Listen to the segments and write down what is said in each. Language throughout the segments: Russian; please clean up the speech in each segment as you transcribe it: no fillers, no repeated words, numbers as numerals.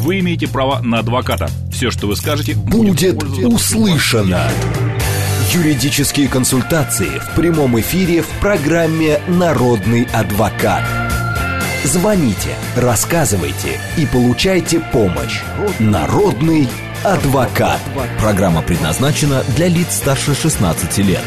вы имеете право на адвоката. Все, что вы скажете, будет услышано. Юридические консультации в прямом эфире в программе «Народный адвокат». Звоните, рассказывайте и получайте помощь. Народный адвокат. Программа предназначена для лиц старше 16 лет.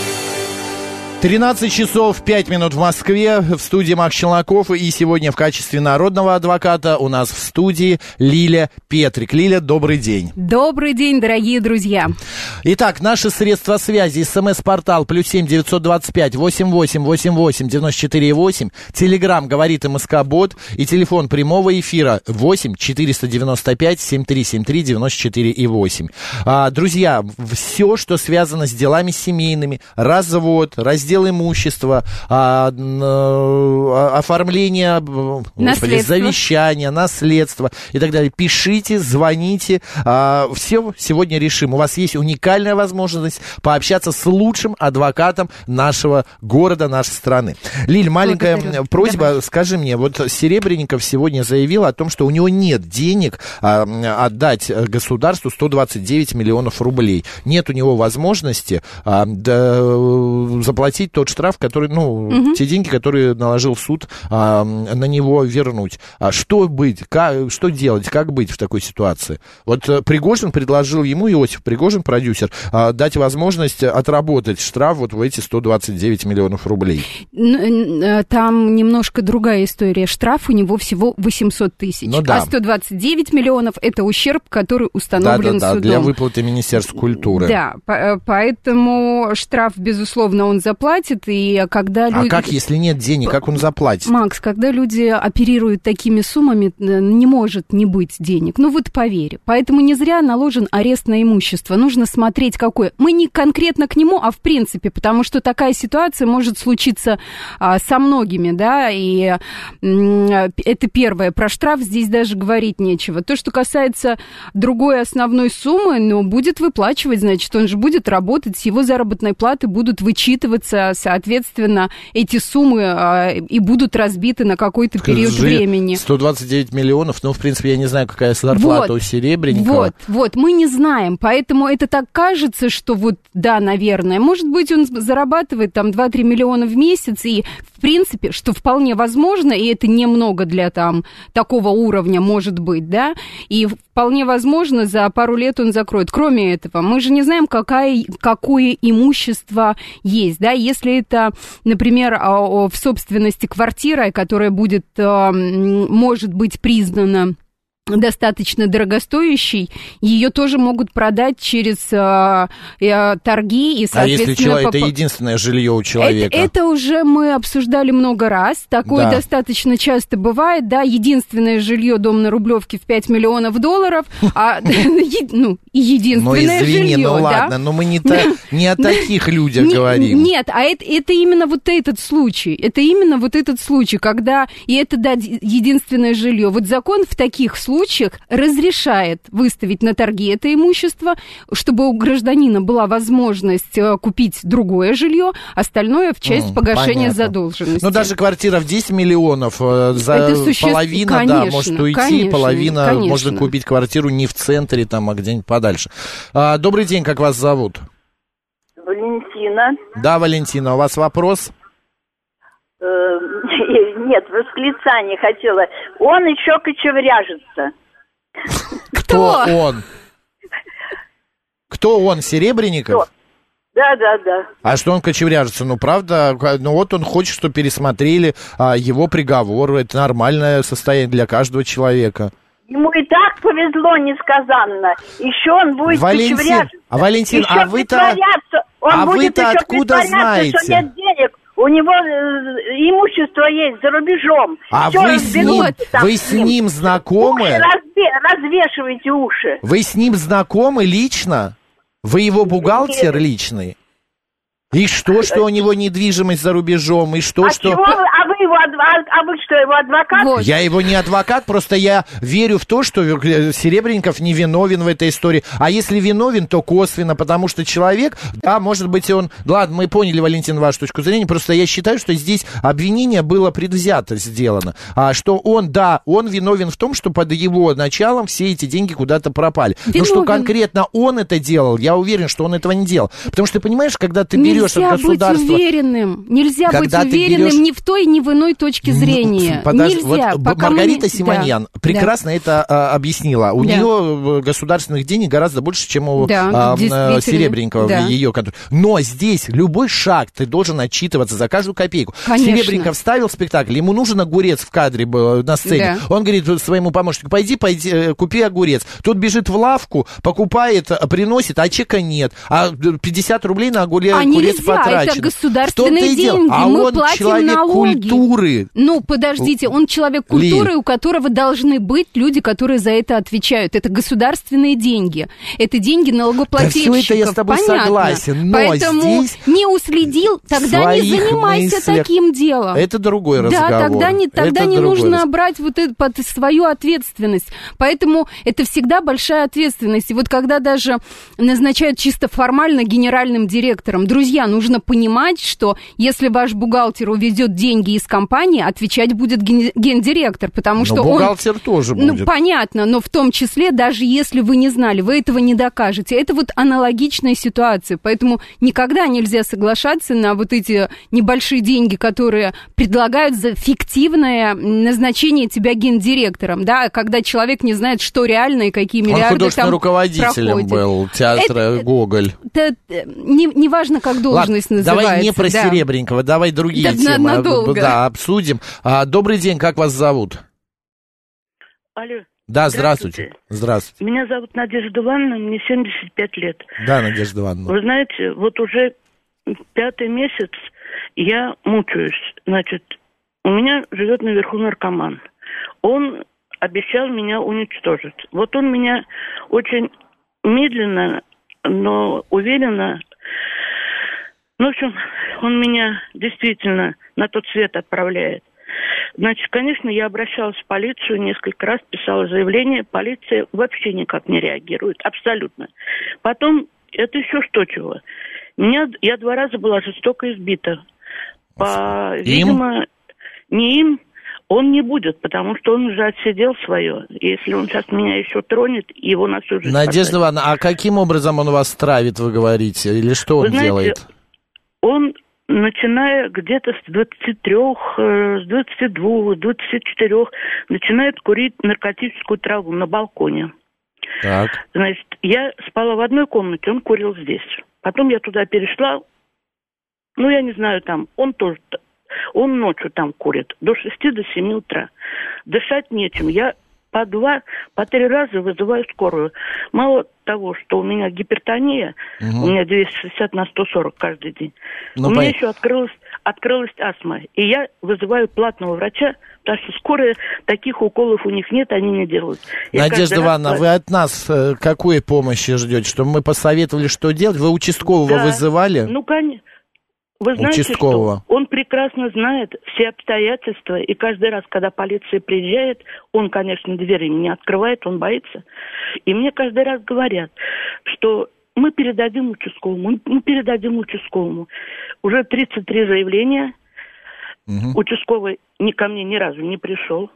13 часов 5 минут в Москве, в студии Макс Челноков, и сегодня в качестве народного адвоката у нас в студии Лиля Петрик. Лиля, добрый день. Добрый день, дорогие друзья. Итак, наши средства связи: СМС-портал +7 925 88 88 94 8, Телеграм говорит МСК-бот, и телефон прямого эфира 8 495 7373 94 8. Друзья, все, что связано с делами семейными, развод, раздел имущества, оформление завещания, наследства и так далее. Пишите, звоните, все сегодня решим. У вас есть уникальная возможность пообщаться с лучшим адвокатом нашего города, нашей страны. Лиль, маленькая просьба, давай. Скажи мне, вот Серебренников сегодня заявил о том, что у него нет денег отдать государству 129 миллионов рублей. Нет у него возможности заплатить тот штраф, который, те деньги, которые наложил суд, на него вернуть. Что быть, что делать, как быть в такой ситуации? Вот Пригожин предложил ему, Иосиф Пригожин, продюсер, дать возможность отработать штраф вот в эти 129 миллионов рублей. Там немножко другая история. Штраф у него всего 800 тысяч. А 129 миллионов – это ущерб, который установлен судом. Для выплаты Министерства культуры. Да, поэтому штраф, безусловно, он заплатит, и когда люди... А как, если нет денег, как он заплатит? Макс, когда люди оперируют такими суммами, не может не быть денег. Ну вот поверь. Поэтому не зря наложен арест на имущество. Нужно смотреть, какое. Мы не конкретно к нему, а в принципе, потому что такая ситуация может случиться со многими, да, и это первое. Про штраф здесь даже говорить нечего. То, что касается другой основной суммы, будет выплачивать, значит, он же будет работать, с его заработной платы будут вычитываться, соответственно, эти суммы и будут разбиты на какой-то период времени. 129 миллионов, в принципе, я не знаю, какая зарплата у Серебренникова. Вот, мы не знаем, поэтому это так кажется, что да, наверное, может быть, он зарабатывает там 2-3 миллиона в месяц, и, в принципе, что вполне возможно, и это немного для там такого уровня может быть, да, и вполне возможно, за пару лет он закроет. Кроме этого, мы же не знаем, какое имущество есть, да, если это, например, в собственности квартира, которая может быть признана достаточно дорогостоящей, ее тоже могут продать через торги и, соответственно... А если это единственное жилье у человека? Это уже мы обсуждали много раз, такое достаточно часто бывает, да, единственное жилье, дом на Рублевке в $5 миллионов, единственное жилье, да? Ладно, но мы не о таких людях говорим. Нет, а это именно этот случай, когда, и это, да, единственное жилье. Вот закон в таких случаях разрешает выставить на торги это имущество, чтобы у гражданина была возможность купить другое жилье, остальное в часть погашения задолженности. Но даже квартира в 10 миллионов, половина, может уйти, половина можно купить квартиру не в центре, а где-нибудь подальше. Добрый день, как вас зовут? Валентина. Да, Валентина, у вас вопрос? Нет, восклицание хотела. Он еще кочевряжется. Кто он? Кто он, Серебренников? Да. А что он кочевряжется? Правда, вот он хочет, чтобы пересмотрели его приговор. Это нормальное состояние для каждого человека. Ему и так повезло несказанно. Еще он будет кочевряжиться. Валентин, вы-то откуда знаете? Что нет денег. У него имущество есть за рубежом. А вы с ним знакомы? Уши развешивайте уши. Вы с ним знакомы лично? Вы его бухгалтер личный? И что у него недвижимость за рубежом? И что? Чего вы его а вы что, его адвокат? Вот. Я его не адвокат, просто я верю в то, что Серебренников не виновен в этой истории. А если виновен, то косвенно, потому что человек, да, может быть, он... Ладно, мы поняли, Валентин, вашу точку зрения, просто я считаю, что здесь обвинение было предвзято сделано. Что он, да, он виновен в том, что под его началом все эти деньги куда-то пропали. Но что конкретно он это делал, я уверен, что он этого не делал. Потому что, ты понимаешь, когда ты берешь от государства... Нельзя быть уверенным ни в той, ни в иной точке зрения. Нельзя. Вот Маргарита Симоньян прекрасно это объяснила. У нее государственных денег гораздо больше, чем у Серебренникова в ее конторе. Но здесь любой шаг ты должен отчитываться за каждую копейку. Конечно. Серебренников ставил спектакль, ему нужен огурец в кадре на сцене. Он говорит своему помощнику, пойди, купи огурец. Тот бежит в лавку, покупает, приносит, а чека нет. А 50 рублей на огурец потрачено. Это государственные деньги. Мы платим налоги. Культуры. Ну, подождите, он человек культуры, у которого должны быть люди, которые за это отвечают. Это государственные деньги. Это деньги налогоплательщиков. Да все это я с тобой согласен. Но поэтому здесь не уследил, тогда не занимайся таким делом. Это другой разговор. Да, тогда не нужно брать вот это под свою ответственность. Поэтому это всегда большая ответственность. И вот когда даже назначают чисто формально генеральным директором, друзья, нужно понимать, что если ваш бухгалтер уведет деньги из компании, отвечать будет гендиректор, потому что бухгалтер тоже будет. Ну, понятно, но в том числе, даже если вы не знали, вы этого не докажете. Это вот аналогичная ситуация, поэтому никогда нельзя соглашаться на вот эти небольшие деньги, которые предлагают за фиктивное назначение тебя гендиректором, да, когда человек не знает, что реально и какие миллиарды там художественным руководителем был театра Гоголь. Не важно, как должность называется. Давай не про Серебренникова, давай другие темы обсудим. Добрый день, как вас зовут? Алло. Да, здравствуйте. Меня зовут Надежда Ивановна, мне 75 лет. Да, Надежда Ивановна. Вы знаете, вот уже 5-й месяц я мучаюсь. Значит, у меня живет наверху наркоман. Он обещал меня уничтожить. Вот он меня очень медленно, но уверенно... Ну, в общем, он меня действительно на тот свет отправляет. Значит, конечно, я обращалась в полицию, несколько раз писала заявление, полиция вообще никак не реагирует, абсолютно. Потом, это еще что чего. Я 2 раза была жестоко избита. Видимо, не им, он не будет, потому что он уже отсидел свое. Если он сейчас меня еще тронет, его на всю жизнь Надежда Ивановна, а каким образом он вас травит, вы говорите? Или что он делает? Он, начиная где-то с 23, с 22, 24, начинает курить наркотическую траву на балконе. Так. Значит, я спала в одной комнате, он курил здесь. Потом я туда перешла, ну, я не знаю, там, он ночью там курит, до 6 до 7 утра. Дышать нечем. Я по 2, по 3 раза вызываю скорую. Мало того, что у меня гипертония, у меня 260 на 140 каждый день, у меня еще открылась астма. И я вызываю платного врача, потому что скорая, таких уколов у них нет, они не делают. Надежда Ивановна, вы от нас какой помощи ждете? Чтобы мы посоветовали, что делать? Вы участкового вызывали? Ну, конечно. Вы знаете, что он прекрасно знает все обстоятельства, и каждый раз, когда полиция приезжает, он, конечно, двери не открывает, он боится. И мне каждый раз говорят, что мы передадим участковому. Уже 33 заявления, участковый ко мне ни разу не пришел.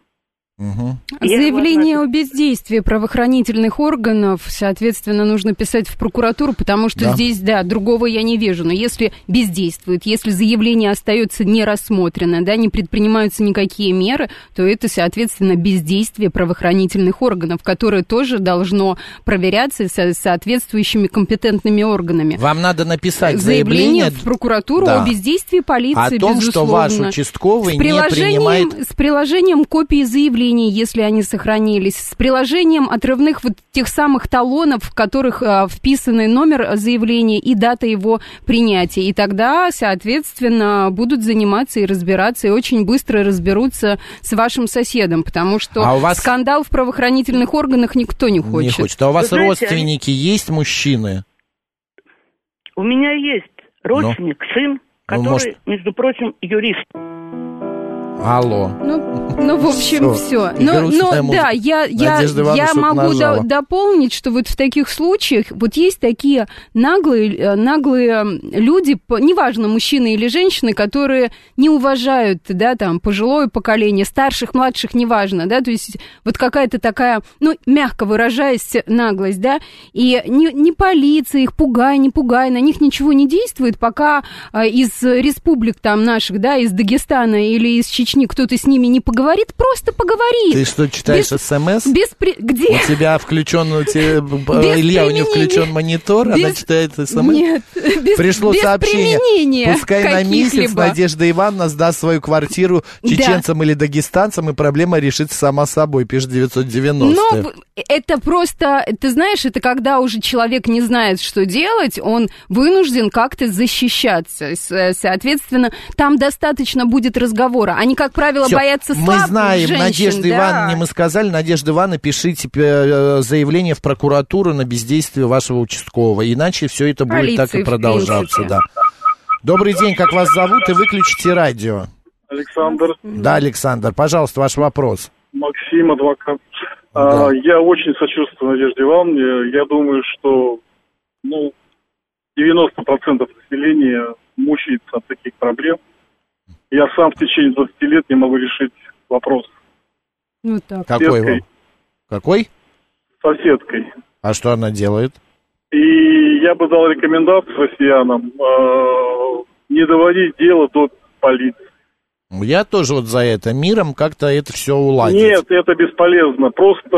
Заявление о бездействии правоохранительных органов, соответственно, нужно писать в прокуратуру, потому что здесь, другого я не вижу. Но если бездействует, если заявление остается не рассмотрено, не предпринимаются никакие меры, то это, соответственно, бездействие правоохранительных органов, которое тоже должно проверяться соответствующими компетентными органами. Вам надо написать заявление в прокуратуру о бездействии полиции, о том, безусловно. Что ваш участковый не принимает... С приложением копии заявлений, если они сохранились, с приложением отрывных вот тех самых талонов, в которых вписаны номер заявления и дата его принятия. И тогда, соответственно, будут заниматься и разбираться, и очень быстро разберутся с вашим соседом, потому что скандал в правоохранительных органах никто не хочет. Не хочет. А у вас родственники есть мужчины? У меня есть родственник, сын, который, между прочим, юрист. Алло. Ну, в общем, все. Но да, я могу дополнить, что вот в таких случаях вот есть такие наглые люди, неважно, мужчины или женщины, которые не уважают, да, там, пожилое поколение, старших, младших, неважно, да, то есть вот какая-то такая, ну, мягко выражаясь, наглость, да, и не полиция их, пугай, не пугай, на них ничего не действует, пока из республик там наших, да, из Дагестана или из Чечни кто-то с ними не поговорит, просто поговорит. Ты что, читаешь СМС? Где? У тебя включен, Илья, у нее включен монитор, она читает СМС? Нет, пришло сообщение. Пускай на месяц Надежда Ивановна сдаст свою квартиру чеченцам или дагестанцам, и проблема решится сама собой, пишет 990. Но это просто, ты знаешь, это когда уже человек не знает, что делать, он вынужден как-то защищаться. Соответственно, там достаточно будет разговора. Они, как правило, боятся слабых женщин. Мы знаем, Надежда Ивановна, мы сказали, Надежда Ивановна, пишите заявление в прокуратуру на бездействие вашего участкового, иначе все это будет полиции, так и продолжаться. Да. Добрый день, как вас зовут, и выключите радио. Александр. Да, Александр, пожалуйста, ваш вопрос. Максим, адвокат. Да. Я очень сочувствую Надежде Ивановне. Я думаю, что 90% населения мучается от таких проблем. Я сам в течение 20 лет не могу решить вопрос. Вот так. Какой? Соседкой. А что она делает? И я бы дал рекомендацию россиянам не доводить дело до полиции. Я тоже вот за это. Миром как-то это все уладить. Нет, это бесполезно. Просто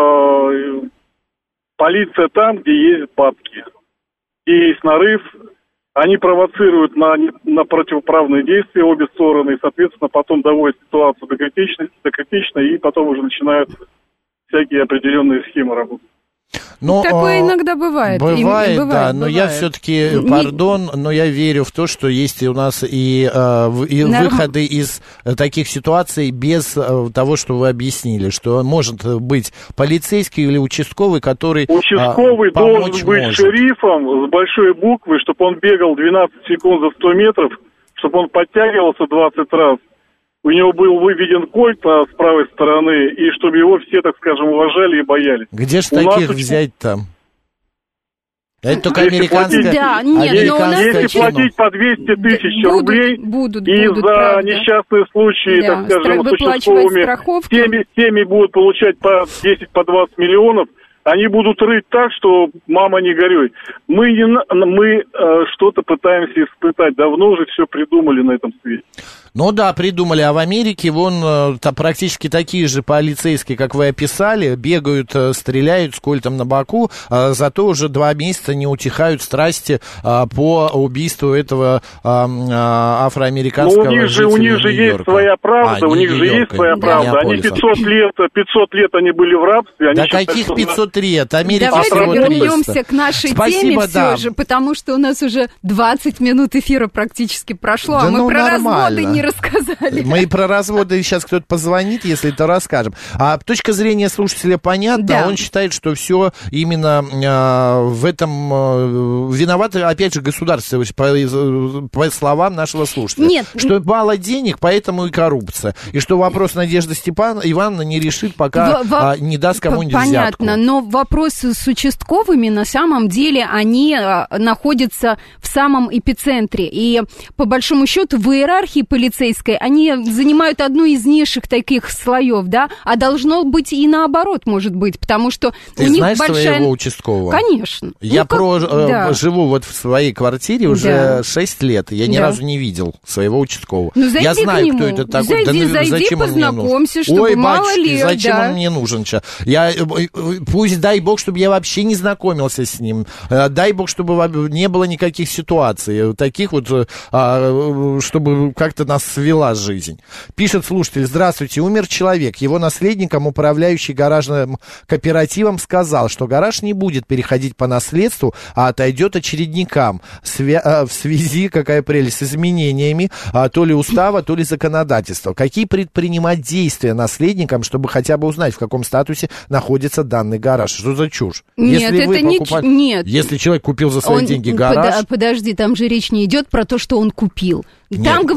полиция там, где есть бабки, где есть нарыв. Они провоцируют на противоправные действия обе стороны, и, соответственно, потом доводят ситуацию до критичной, и потом уже начинают всякие определенные схемы работать. Но, такое иногда бывает. Бывает, да, но я все-таки, но я верю в то, что есть у нас и выходы из таких ситуаций без того, что вы объяснили, что может быть полицейский или участковый, который Участковый должен быть шерифом с большой буквы, чтобы он бегал 12 секунд за 100 метров, чтобы он подтягивался 20 раз. У него был выведен кольт с правой стороны, и чтобы его все, так скажем, уважали и боялись. Где же таких взять там? Это только американское. Да, нет, если платить по 200 тысяч рублей, и за несчастные случаи, так скажем, с участковыми, теми будут получать по 10-20 миллионов, они будут рыть так, что мама не горюй. Мы что-то пытаемся испытать. Давно уже все придумали на этом свете. Ну да, придумали, а в Америке вон практически такие же полицейские, как вы описали, бегают, стреляют с кольтом на боку, зато уже 2 месяца не утихают страсти по убийству этого афроамериканского жителя у них же есть своя правда, Они 500 лет они были в рабстве. Да каких 500 лет? Америка Давайте всего вернемся к нашей теме да. все же, потому что у нас уже 20 минут эфира практически прошло, да, а мы про разводы не рассказали. Мы и про разводы, сейчас кто-то позвонит, если это расскажем. А точка зрения слушателя понятна, да. Он считает, что все именно в этом виновато, опять же, государство, по словам нашего слушателя. Нет. Что мало денег, поэтому и коррупция. И что вопрос Надежды Ивановна не решит, пока не даст кому-нибудь взятку. Понятно, но вопросы с участковыми, на самом деле, они находятся в самом эпицентре. И, по большому счету, в иерархии полицейской они занимают одну из низших таких слоев, да, а должно быть и наоборот, может быть, потому что ты у них знаешь большая... своего участкового? Конечно. Я живу вот в своей квартире уже 6 лет, я ни разу не видел своего участкового. Ну, зайди я знаю, к нему. кто это такой. Зайди, познакомься, чтобы Ой, мало батюшки, ли... зачем он мне нужен сейчас? Пусть, дай бог, чтобы я вообще не знакомился с ним. Дай бог, чтобы не было никаких ситуаций, таких вот, чтобы как-то нас свела жизнь. Пишет слушатель: здравствуйте, умер человек. Его наследникам управляющий гаражным кооперативом сказал, что гараж не будет переходить по наследству, а отойдет очередникам в связи, какая прелесть, с изменениями то ли устава, то ли законодательства. Какие предпринимать действия наследникам, чтобы хотя бы узнать, в каком статусе находится данный гараж? Что за чушь? Нет, это нет. Если человек купил за свои деньги гараж... Подожди, там же речь не идет про то, что он купил. Там говорится о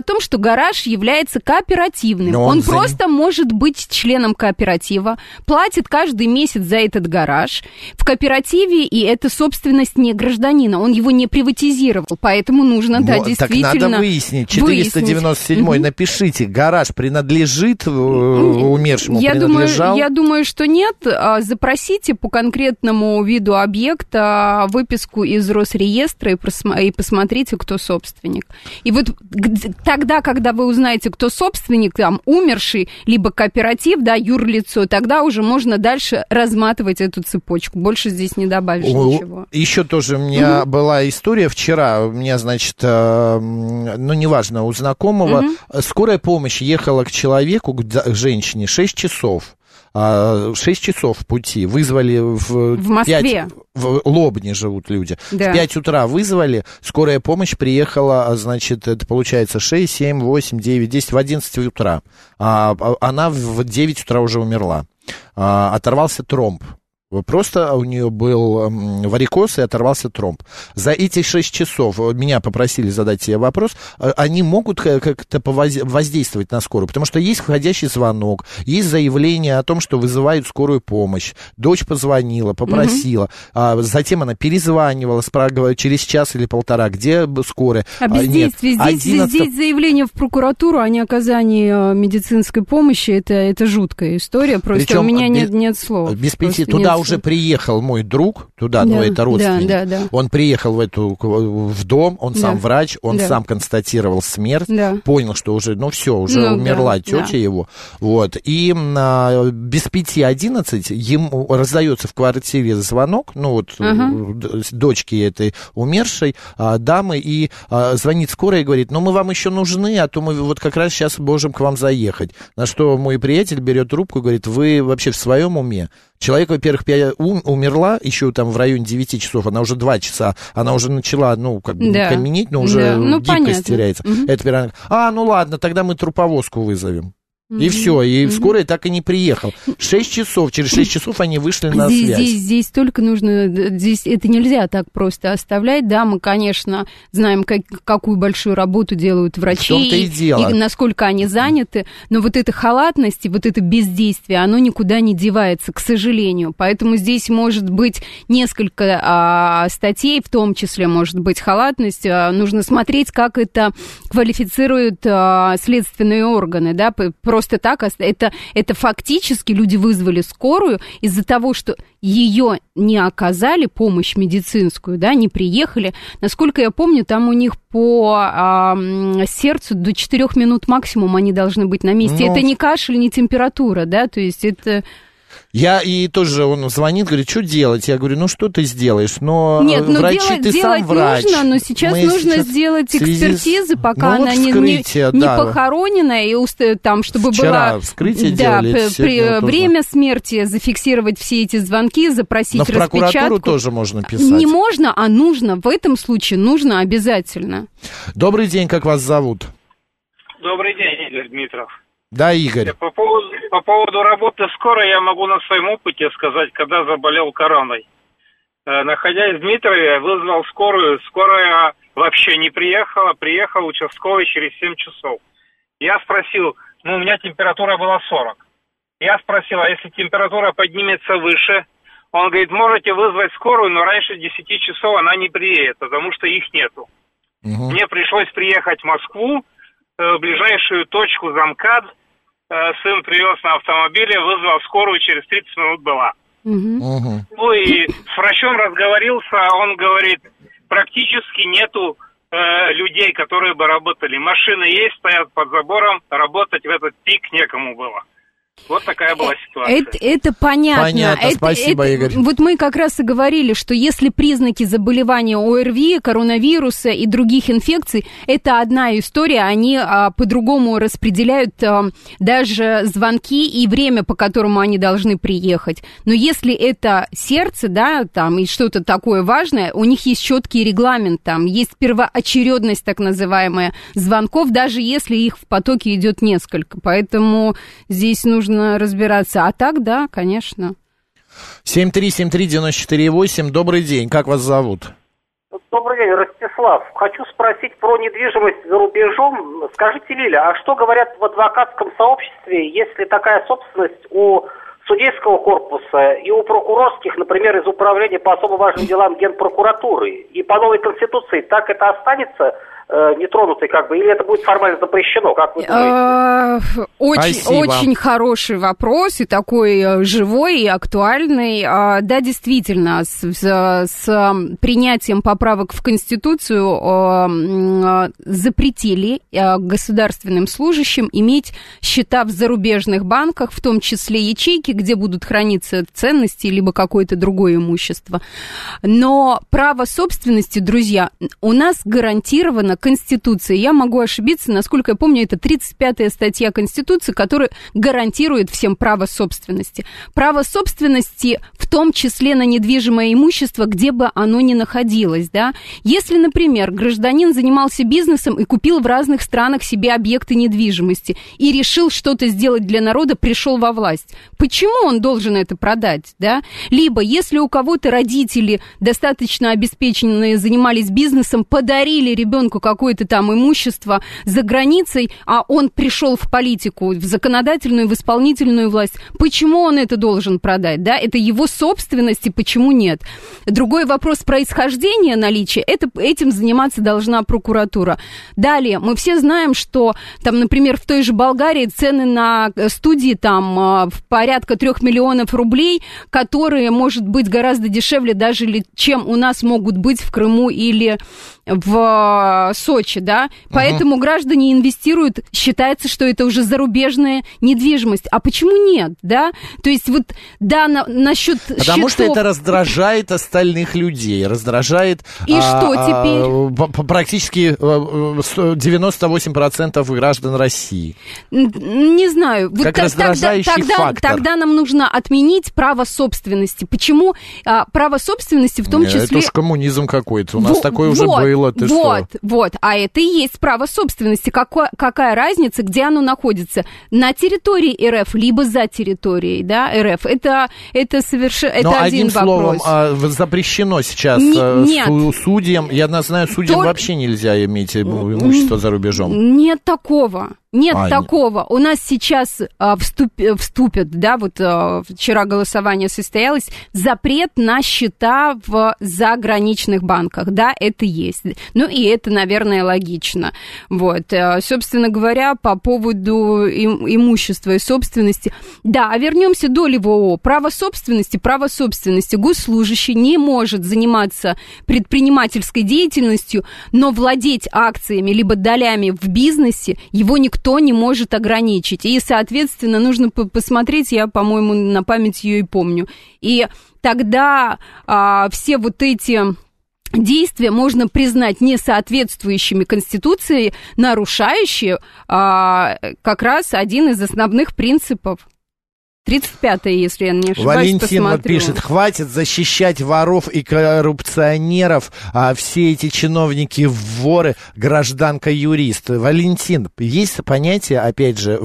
том, что гараж является кооперативным. Он просто может быть членом кооператива, платит каждый месяц за этот гараж в кооперативе, и это собственность не гражданина. Он его не приватизировал, поэтому нужно, действительно... Так надо выяснить. 497-й, напишите, гараж принадлежит умершему, принадлежал? Я думаю, что нет. Запросите по конкретному виду объекта выписку из Росреестра и посмотрите, кто собственник. И вот тогда, когда вы узнаете, кто собственник, там, умерший, либо кооператив, да, юрлицо, тогда уже можно дальше разматывать эту цепочку. Больше здесь не добавишь ничего. Еще тоже у меня была история вчера. У меня, значит, неважно, у знакомого скорая помощь ехала к человеку, к женщине, 6 часов. 6 часов пути. Вызвали в Москве. 5, в Лобне живут люди. Да. В 5 утра вызвали, скорая помощь приехала, значит, это получается 6, 7, 8, 9, 10, в 11 утра. Она в 9 утра уже умерла. Оторвался тромб. Просто у нее был варикоз и оторвался тромб. За эти 6 часов меня попросили задать себе вопрос, они могут как-то воздействовать на скорую? Потому что есть входящий звонок, есть заявление о том, что вызывают скорую помощь. Дочь позвонила, попросила, затем она перезванивала, спрашивала через час или полтора, где скорая. Бездействие. Здесь заявление в прокуратуру о неоказании медицинской помощи, это жуткая история, просто причем у меня нет слов. Без 5 туда уже приехал мой друг, туда, это родственник, он приехал в дом, он сам врач, он сам констатировал смерть, понял, что уже, уже умерла тетя его, вот, и без 5:11 ему раздается в квартире звонок, дочки этой умершей дамы, и звонит скорая и говорит, мы вам еще нужны, а то мы вот как раз сейчас можем к вам заехать, на что мой приятель берет трубку и говорит, вы вообще в своем уме? Человек, во-первых, умерла еще там в районе 9 часов, она уже 2 часа, она уже начала, каменеть, но уже гибкость теряется. Это ладно, тогда мы труповозку вызовем. И все, и скорая так и не приехал. 6 часов, через 6 часов они вышли на связь. Здесь только нужно, здесь это нельзя так просто оставлять, да, мы, конечно, знаем, какую большую работу делают врачи, в том-то и дело. И насколько они заняты, но вот эта халатность и вот это бездействие, оно никуда не девается, к сожалению, поэтому здесь может быть несколько статей, в том числе может быть халатность, нужно смотреть, как это квалифицируют следственные органы, да, просто так, это фактически люди вызвали скорую из-за того, что ее не оказали, помощь медицинскую, да, не приехали. Насколько я помню, там у них по сердцу до 4 минут максимум они должны быть на месте. Это не кашель, не температура, да, то есть это... И тоже он звонит, говорит, что делать? Я говорю, что ты сделаешь? Врачи, ты сам врач. Нужно, но сейчас нужно сделать экспертизы, пока она не похоронена, и там, чтобы вчера вскрытие делали. Время смерти, зафиксировать все эти звонки, запросить распечатку. Но в прокуратуру тоже можно писать. Не можно, а нужно. В этом случае нужно обязательно. Добрый день, как вас зовут? Добрый день, Игорь Дмитров. Да, Игорь. По поводу работы скорой я могу на своем опыте сказать, когда заболел короной. Находясь в Дмитрове, вызвал скорую. Скорая вообще не приехала. Приехал участковый через 7 часов. Я спросил, у меня температура была 40. Я спросил, а если температура поднимется выше? Он говорит, можете вызвать скорую, но раньше 10 часов она не приедет, потому что их нету. Мне пришлось приехать в Москву, в ближайшую точку замкад. Сын привез на автомобиле, вызвал скорую, через 30 минут была. И с врачом разговорился, он говорит, практически нету людей, которые бы работали. Машины есть, стоят под забором, работать в этот пик некому было. Вот такая была ситуация. Это понятно. Спасибо, Игорь. Вот мы как раз и говорили, что если признаки заболевания ОРВИ, коронавируса и других инфекций, это одна история, они по-другому распределяют даже звонки и время, по которому они должны приехать. Но если это сердце, да, там, и что-то такое важное, у них есть четкий регламент, там, есть первоочередность, так называемая, звонков, даже если их в потоке идет несколько. Поэтому здесь нужно разбираться. А так, да, конечно. 7373948. Добрый день. Как вас зовут? Добрый день, Ростислав. Хочу спросить про недвижимость за рубежом. Скажите, Лиля, а что говорят в адвокатском сообществе, если такая собственность у судейского корпуса и у прокурорских, например, из управления по особо важным делам Генпрокуратуры? И по новой Конституции так это останется нетронутой, или это будет формально запрещено, как вы думаете? Очень хороший вопрос, и такой живой, и актуальный. Да, действительно, с принятием поправок в Конституцию запретили государственным служащим иметь счета в зарубежных банках, в том числе ячейки, где будут храниться ценности, либо какое-то другое имущество. Но право собственности, друзья, у нас гарантировано Конституцией. Я могу ошибиться, насколько я помню, это 35-я статья Конституции, которая гарантирует всем право собственности. Право собственности в том числе на недвижимое имущество, где бы оно ни находилось, да. Если, например, гражданин занимался бизнесом и купил в разных странах себе объекты недвижимости и решил что-то сделать для народа, пришел во власть, почему он должен это продать, да? Либо, если у кого-то родители достаточно обеспеченные, занимались бизнесом, подарили ребенку какое-то там имущество за границей, а он пришел в политику, в законодательную, в исполнительную власть, почему он это должен продать, да? Это его собственность, и почему нет? Другой вопрос происхождения наличия, этим заниматься должна прокуратура. Далее, мы все знаем, что там, например, в той же Болгарии цены на студии там в порядка 3 миллионов рублей, которые, может быть, гораздо дешевле даже, чем у нас могут быть в Крыму или в Сочи, да, поэтому граждане инвестируют, считается, что это уже зарубежная недвижимость. А почему нет, да? То есть вот, да, насчет Потому что это раздражает остальных людей, раздражает... И что теперь? Практически 98% граждан России. Не знаю. Вот как раздражающий фактор. Тогда нам нужно отменить право собственности. Почему право собственности в том числе... Это уж коммунизм какой-то, у нас такое уже было. Вот, а это и есть право собственности. Какая разница, где оно находится? На территории РФ, либо за территорией, да, РФ. Это совершенно... Это один вопрос. Словом, запрещено сейчас судьям. Я знаю, судьям вообще нельзя иметь имущество за рубежом. Нет такого. Нет такого. У нас сейчас вступят, да, вот вчера голосование состоялось, запрет на счета в заграничных банках. Да, это есть. Ну, и это, наверное, логично. Вот. Собственно говоря, по поводу имущества и собственности. Да, а вернемся до ЛВО. Право собственности. Госслужащий не может заниматься предпринимательской деятельностью, но владеть акциями либо долями в бизнесе его никто не может ограничить. И, соответственно, нужно посмотреть, я, по-моему, на память ее и помню. И тогда все вот эти действия можно признать несоответствующими Конституции, нарушающие как раз один из основных принципов. 35-е, если я не ошибаюсь, Валентин посмотрю. пишет, хватит защищать воров и коррупционеров, а все эти чиновники воры, гражданка-юрист. Валентин, есть понятие, опять же,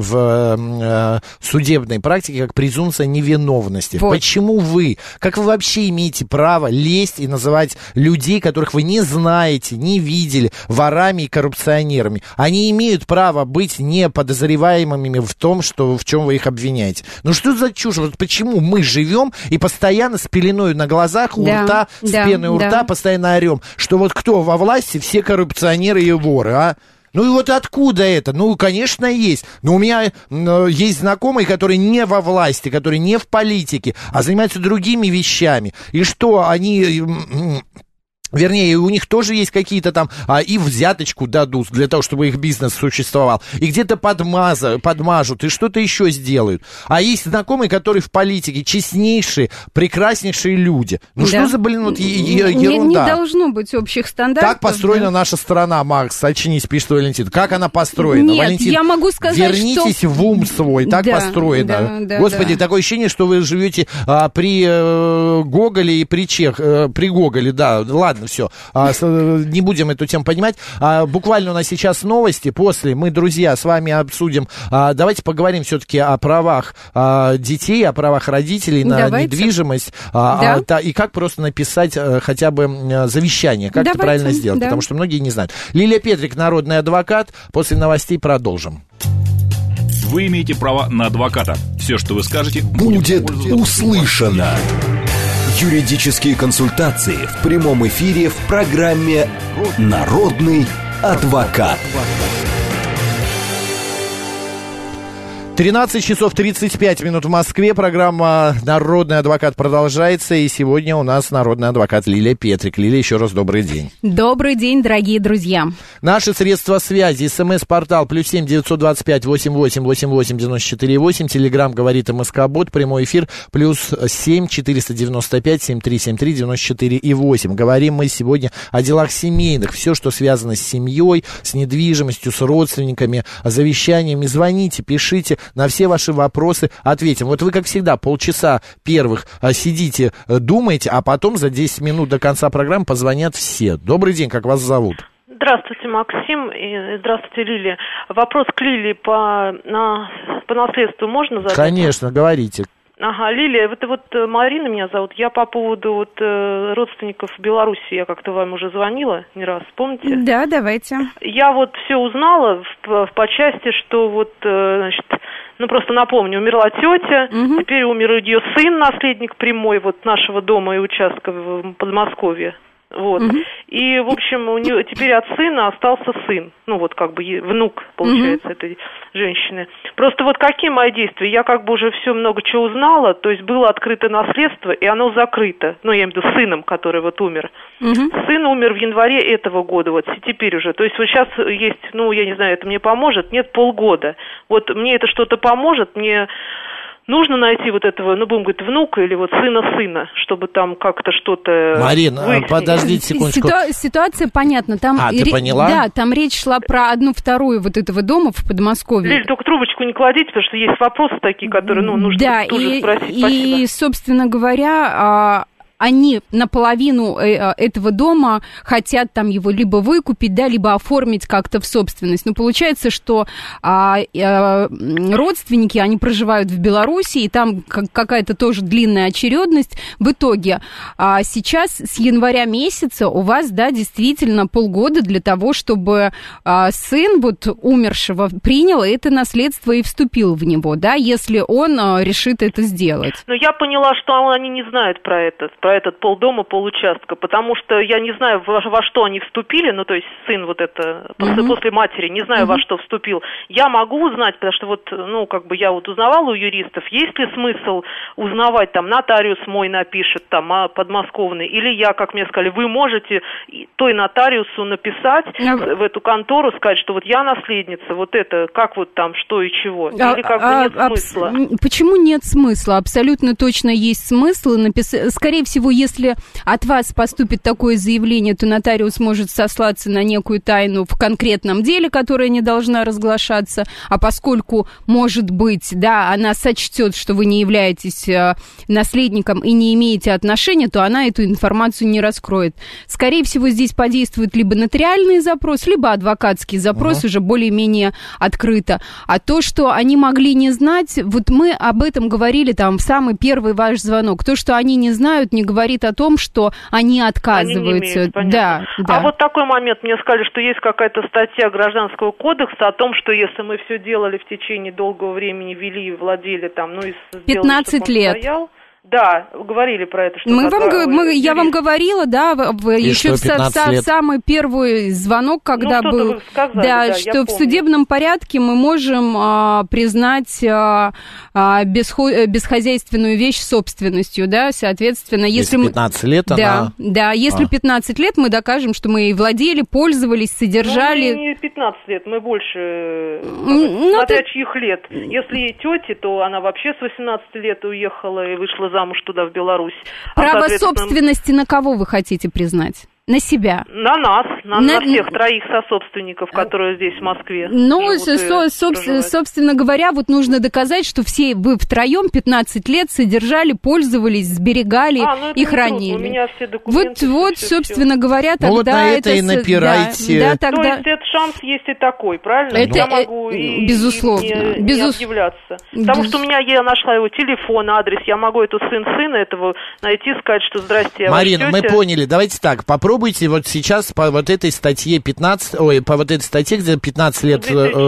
в судебной практике, как презумпция невиновности. Вот. Почему как вы вообще имеете право лезть и называть людей, которых вы не знаете, не видели, ворами и коррупционерами? Они имеют право быть неподозреваемыми в том, в чем вы их обвиняете. Ну что за чушь? Вот почему мы живем и постоянно с пеленой на глазах, с пеной у рта постоянно орем, что вот кто во власти, все коррупционеры и воры, а? Ну и вот откуда это? Ну, конечно, есть. Но у меня есть знакомые, которые не во власти, которые не в политике, а занимаются другими вещами. И что они... Вернее, у них тоже есть какие-то там, и взяточку дадут для того, чтобы их бизнес существовал, и где-то подмажут, и что-то еще сделают. А есть знакомые, которые в политике честнейшие, прекраснейшие люди. Ну да. Что за, ерунда? Не должно быть общих стандартов. Как построена наша страна, Макс? Очнись, пишет Валентин. Как она построена? Нет, Валентин, я могу сказать, вернитесь в ум свой. Так построена. Господи, такое ощущение, что вы живете при Гоголе и при Гоголе, да, ладно. ладно, все, не будем эту тему поднимать. Буквально у нас сейчас новости, после мы, друзья, с вами обсудим, давайте поговорим все-таки о правах детей, о правах родителей на недвижимость, и как просто написать хотя бы завещание, как это правильно сделать, потому что многие не знают. Лилия Петрик, народный адвокат, после новостей продолжим. Вы имеете право на адвоката. Все, что вы скажете, будет услышано. Юридические консультации в прямом эфире в программе «Народный адвокат». 13 часов 35 минут в Москве. Программа «Народный адвокат» продолжается. И сегодня у нас народный адвокат Лилия Петрик. Лилия, еще раз добрый день. Добрый день, дорогие друзья. Наши средства связи. СМС-портал +7 925 88 88 94 8. Телеграм говорит МСК-бот. Прямой эфир +7 495 7373 94 8. Говорим мы сегодня о делах семейных. Все, что связано с семьей, с недвижимостью, с родственниками, завещаниями. Звоните, пишите. На все ваши вопросы ответим. Вот вы, как всегда, полчаса первых сидите, думаете, а потом за 10 минут до конца программы позвонят все. Добрый день, как вас зовут? Здравствуйте, Максим, и здравствуйте, Лилия. Вопрос к Лилии по наследству можно задать? Конечно, говорите. Ага, Лилия, это вот Марина меня зовут. Я по поводу родственников в Беларуси, я как-то вам уже звонила не раз, помните? Да, давайте. Я вот все узнала по части, что значит, просто напомню, умерла тетя, теперь умер ее сын, наследник прямой нашего дома и участка в Подмосковье. И, в общем, у нее теперь от сына остался сын, внук, получается, этой женщины. Просто какие мои действия? Я уже все много чего узнала, то есть было открыто наследство, и оно закрыто. Я имею в виду сыном, который умер. Сын умер в январе этого года, теперь уже. То есть сейчас есть, я не знаю, это мне поможет? Нет, полгода. Мне это что-то поможет, мне... Нужно найти этого, будем говорить, внука или сына, чтобы там как-то что-то... Марина, подождите секундочку. Ситуация понятна. Там ты поняла? Да, там речь шла про 1/2 этого дома в Подмосковье. Лиль, только трубочку не кладите, потому что есть вопросы такие, которые, нужно тоже спросить. И, собственно говоря... Они наполовину этого дома хотят там его либо выкупить, либо оформить как-то в собственность. Но получается, что родственники, они проживают в Беларуси, и там какая-то тоже длинная очередность. В итоге сейчас с января месяца у вас, действительно полгода для того, чтобы сын умершего принял это наследство и вступил в него, если он решит это сделать. Но я поняла, что они не знают про этот полдома, получастка, потому что я не знаю, во что они вступили, то есть сын после матери, не знаю, во что вступил. Я могу узнать, потому что я узнавала у юристов, есть ли смысл узнавать, нотариус мой напишет, подмосковный, или я, как мне сказали, вы можете той нотариусу написать в эту контору, сказать, что я наследница, как что и чего, или нет смысла. Почему нет смысла? Абсолютно точно есть смысл. Скорее всего, если от вас поступит такое заявление, то нотариус может сослаться на некую тайну в конкретном деле, которая не должна разглашаться, а поскольку, может быть, она сочтет, что вы не являетесь наследником и не имеете отношения, то она эту информацию не раскроет. Скорее всего, здесь подействует либо нотариальный запрос, либо адвокатский запрос, уже более-менее открыто. А то, что они могли не знать, мы об этом говорили в самый первый ваш звонок. То, что они не знают, не говорит о том, что они отказываются. Они не имеют, А такой момент, мне сказали, что есть какая-то статья Гражданского кодекса о том, что если мы все делали в течение долгого времени, вели, владели 15 лет. Стоял, да, говорили про это. Что я вам говорила, еще в самый первый звонок, когда был, что в судебном порядке мы можем признать бесхозяйственную вещь собственностью, соответственно, если 15 лет она... Да, если 15 лет мы докажем, что мы владели, пользовались, содержали... не 15 лет, мы больше, смотря чьих лет. Если тети, то она вообще с 18 лет уехала и вышла замуж туда, в Беларусь. Право собственности на кого вы хотите признать? На себя. На нас, на всех троих сособственников, которые здесь в Москве. Ну, собственно говоря, вот нужно доказать, что все вы втроем 15 лет содержали, пользовались, сберегали и хранили. У меня все документы. Вот, собственно говоря, тогда вот на это и напирайте. Да, тогда... То есть этот шанс есть и такой, правильно? Я могу безусловно, не объявляться. Потому что я нашла его телефон, адрес, я могу эту сына этого найти, сказать, что здрасте, я Марина, мы поняли, давайте так, попробуйте вот сейчас по вот этой статье 15, по вот этой статье, где 15 лет,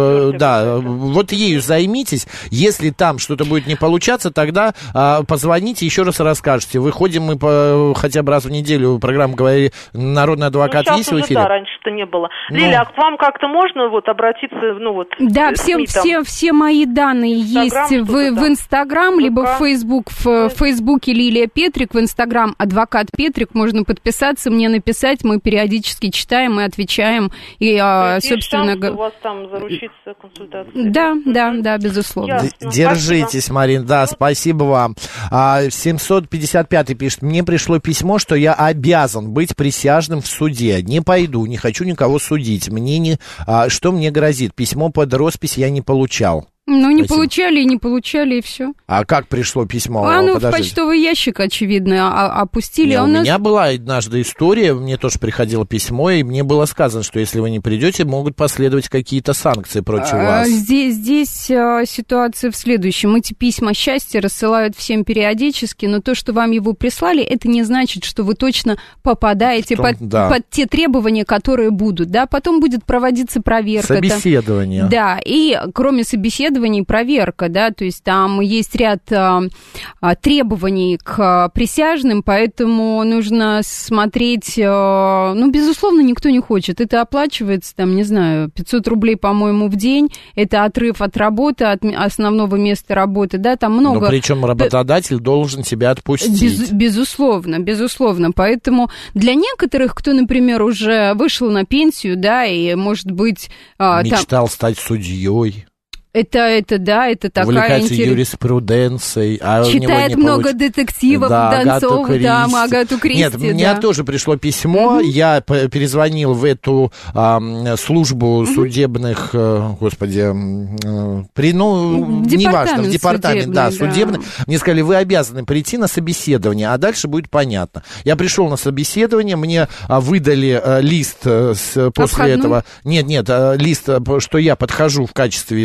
вот ею займитесь. Если там что-то будет не получаться, тогда позвоните, еще раз расскажете. Выходим мы хотя бы раз в неделю, программа «Говори, народный адвокат» есть в эфире? Да, раньше-то не было. Лиля, а к вам как-то можно обратиться, Да, все мои данные есть в Инстаграм, либо в Фейсбук, в Фейсбуке Лилия Петрик, в Инстаграм адвокат Петрик, можно подписаться, мне написать, мы периодически читаем и отвечаем, и, собственно говоря... у вас там заручиться консультацией? Да, безусловно. Держитесь, Марин, да, спасибо вам. 755 пишет, мне пришло письмо, что я обязан быть присяжным в суде, не пойду, не хочу никого судить, что мне грозит, письмо под роспись я не получал. Не получали, и все. А как пришло письмо? В почтовый ящик, очевидно, опустили. У меня была однажды история, мне тоже приходило письмо, и мне было сказано, что если вы не придете, могут последовать какие-то санкции против вас. Здесь ситуация в следующем. Эти письма счастья рассылают всем периодически, но то, что вам его прислали, это не значит, что вы точно попадаете под те требования, которые будут. Да? Потом будет проводиться проверка. Собеседование. Да, и кроме собеседования, проверка, да, то есть там есть ряд требований к присяжным, поэтому нужно смотреть, безусловно, никто не хочет, это оплачивается, 500 рублей, по-моему, в день, это отрыв от работы, от основного места работы, да, там много... причем работодатель должен себя отпустить. Безусловно, поэтому для некоторых, кто, например, уже вышел на пенсию, да, и, может быть... Мечтал стать судьей. Это такая увлекается юриспруденцией. Читает много детективов, Донцову, Агату Кристи. Нет, мне тоже пришло письмо, я перезвонил в эту службу судебных, неважно, в департамент, судебный. Мне сказали, вы обязаны прийти на собеседование, а дальше будет понятно. Я пришел на собеседование, мне выдали лист после этого. Нет, лист, что я подхожу в качестве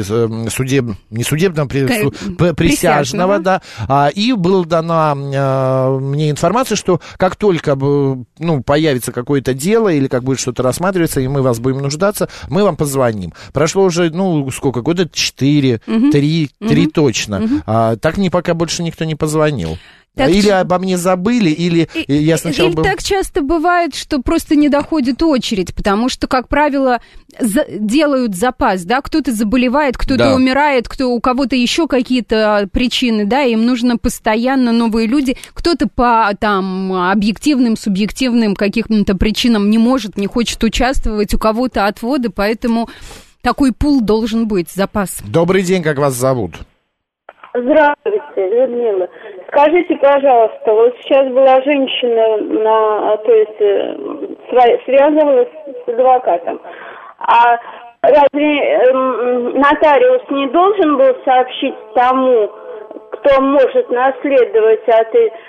присяжного, да, и была дана мне информация, что как только появится какое-то дело или как будет что-то рассматриваться, и мы вас будем нуждаться, мы вам позвоним. Прошло уже, сколько, года 4, 3 точно. Так мне пока больше никто не позвонил. Или обо мне забыли, или я сначала был... так часто бывает, что просто не доходит очередь, потому что, как правило, делают запас, да, кто-то заболевает, кто-то умирает, у кого-то еще какие-то причины, да, им нужно постоянно новые люди, кто-то по объективным, субъективным каким-то причинам не хочет участвовать, у кого-то отводы, поэтому такой пул должен быть, запас. Добрый день, как вас зовут? Здравствуйте, Людмила. Скажите, пожалуйста, вот сейчас была женщина, связывалась с адвокатом, а разве нотариус не должен был сообщить тому, кто может наследовать от